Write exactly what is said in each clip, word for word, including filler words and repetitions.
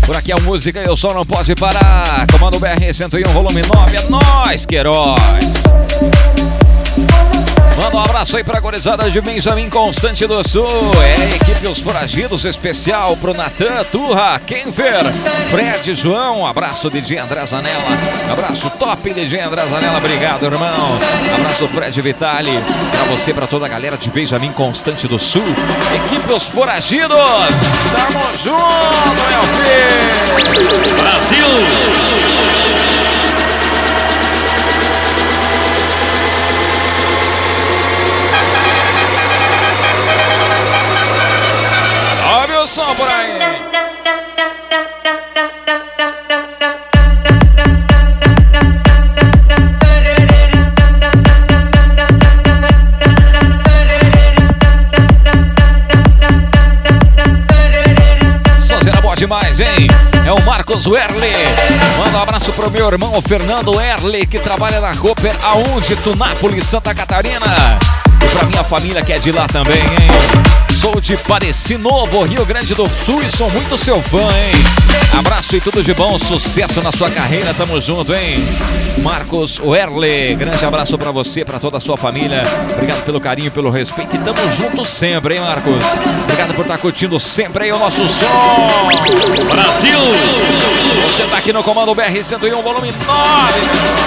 Por aqui a música e o som não pode parar. Comando B R cento e um, volume nove. É nóis, Queiroz. Manda um abraço aí pra gurizada de Benjamin Constante do Sul. É a equipe Os Foragidos, especial pro Natan, Turra, Kenfer, Fred, João. Abraço, D J André Zanella. Abraço top, D J André Zanella. Obrigado, irmão. Abraço, Fred Vitali. Pra você, pra toda a galera de Benjamin Constante do Sul. Equipe Os Foragidos. Tamo junto, meu filho. Brasil! Sobe o som por aí. Sonzeira boa demais, hein? É o Marcos Werle. Manda um abraço pro meu irmão, o Fernando Werle, que trabalha na Cooper, aonde? Tunápolis, Santa Catarina. E pra minha família que é de lá também, hein? Sou de Pareci Novo, Rio Grande do Sul, e sou muito seu fã, hein? Abraço e tudo de bom, sucesso na sua carreira, tamo junto, hein? Marcos Werle, grande abraço pra você, pra toda a sua família. Obrigado pelo carinho, pelo respeito, e tamo junto sempre, hein, Marcos? Obrigado por estar curtindo sempre aí o nosso som. Brasil! Você tá aqui no comando B R cento e um, volume nove.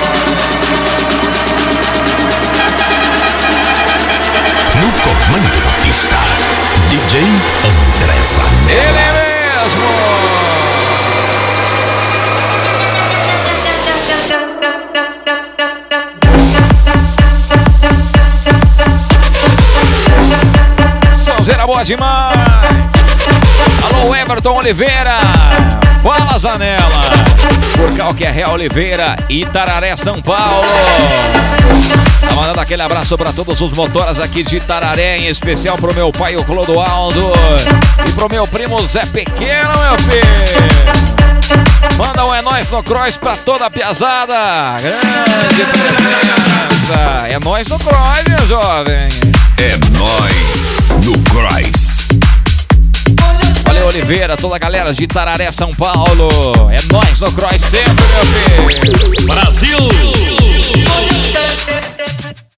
No comando da pista, D J André Zanella. Ele mesmo! Sonzeira boa demais! Alô, Everton Oliveira! Fala, Zanella! Por Calquerré Oliveira, Itararé, São Paulo! Tá mandando aquele abraço pra todos os motoras aqui de Itararé, em especial pro meu pai, o Clodoaldo, e pro meu primo Zé Pequeno, meu filho. Manda um é nóis no Cross pra toda a piazada. Grande presença. É nóis no Cross, meu jovem. É nóis no Cross. Valeu, Oliveira, toda a galera de Itararé, São Paulo. É nóis no Cross sempre, meu filho. Brasil!